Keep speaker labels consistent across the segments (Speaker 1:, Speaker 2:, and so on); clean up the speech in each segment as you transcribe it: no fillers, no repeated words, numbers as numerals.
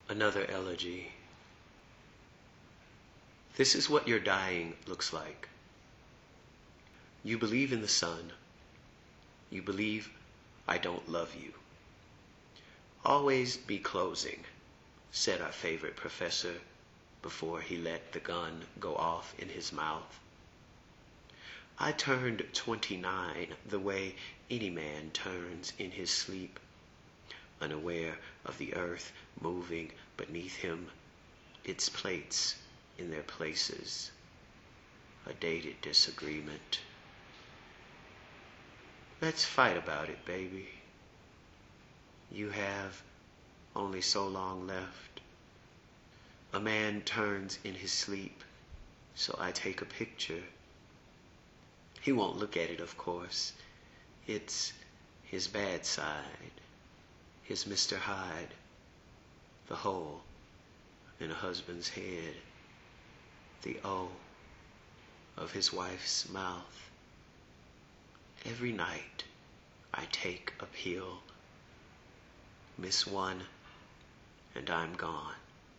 Speaker 1: Another elegy. This is what your dying looks like. You believe in the sun. You believe I don't love you. Always be closing, said our favorite professor before he let the gun go off in his mouth. I turned 29 the way any man turns in his sleep, unaware of the earth moving beneath him, its plates in their places, a dated disagreement. Let's fight about it, baby. You have only so long left. A man turns in his sleep, so I take a picture. He won't look at it, of course. It's his bad side, his Mr. Hyde, the hole in a husband's head, the O of his wife's mouth. Every night I take a pill, miss one, and I'm gone.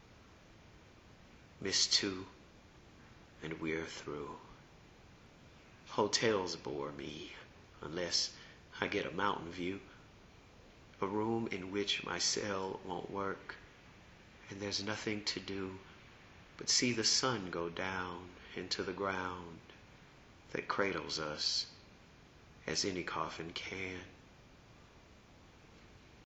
Speaker 1: Miss two, and we're through. Hotels bore me, unless I get a mountain view, a room in which my cell won't work, and there's nothing to do but see the sun go down into the ground that cradles us as any coffin can.